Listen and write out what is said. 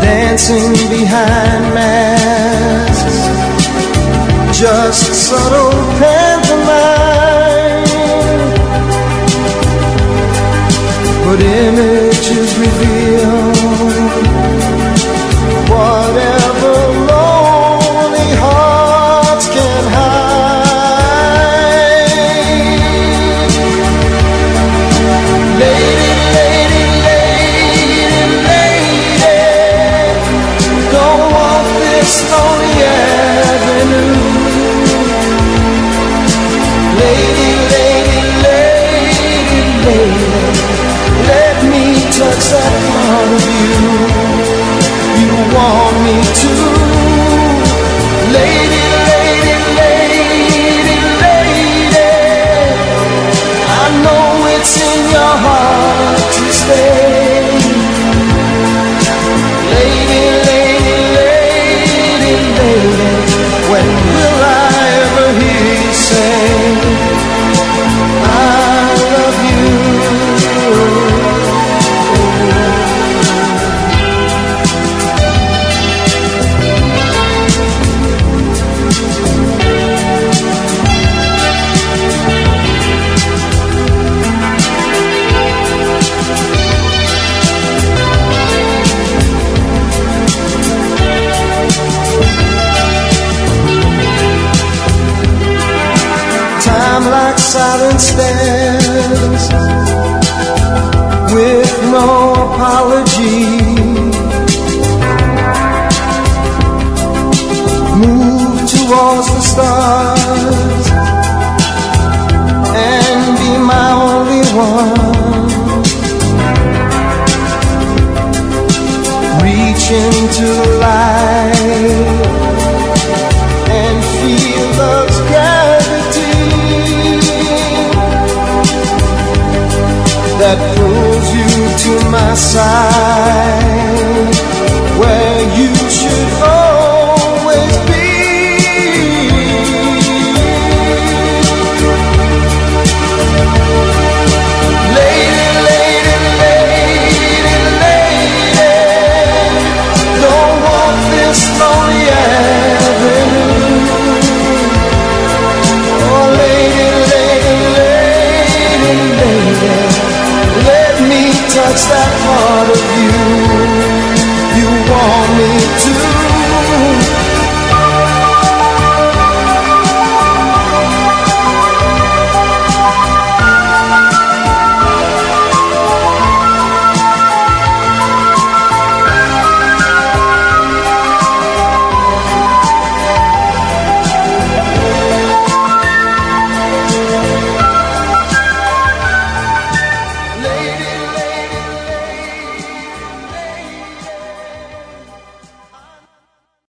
dancing behind masks, just subtle pantomime, but images reveal whatever lonely hearts can hide. Lady, lady, lady, lady, don't walk this lonely avenue. Lady, lady, lady, lady, let me touch that part of you you want me to. Lady, lady, lady, lady, I know it's in your heart to stay. Lady, lady, lady, lady, when will I ever hear you say I love you? Time like silent stairs, with no apology, move towards the stars and be my only one. Reach into light and feel love's gravity that pulls you to my side.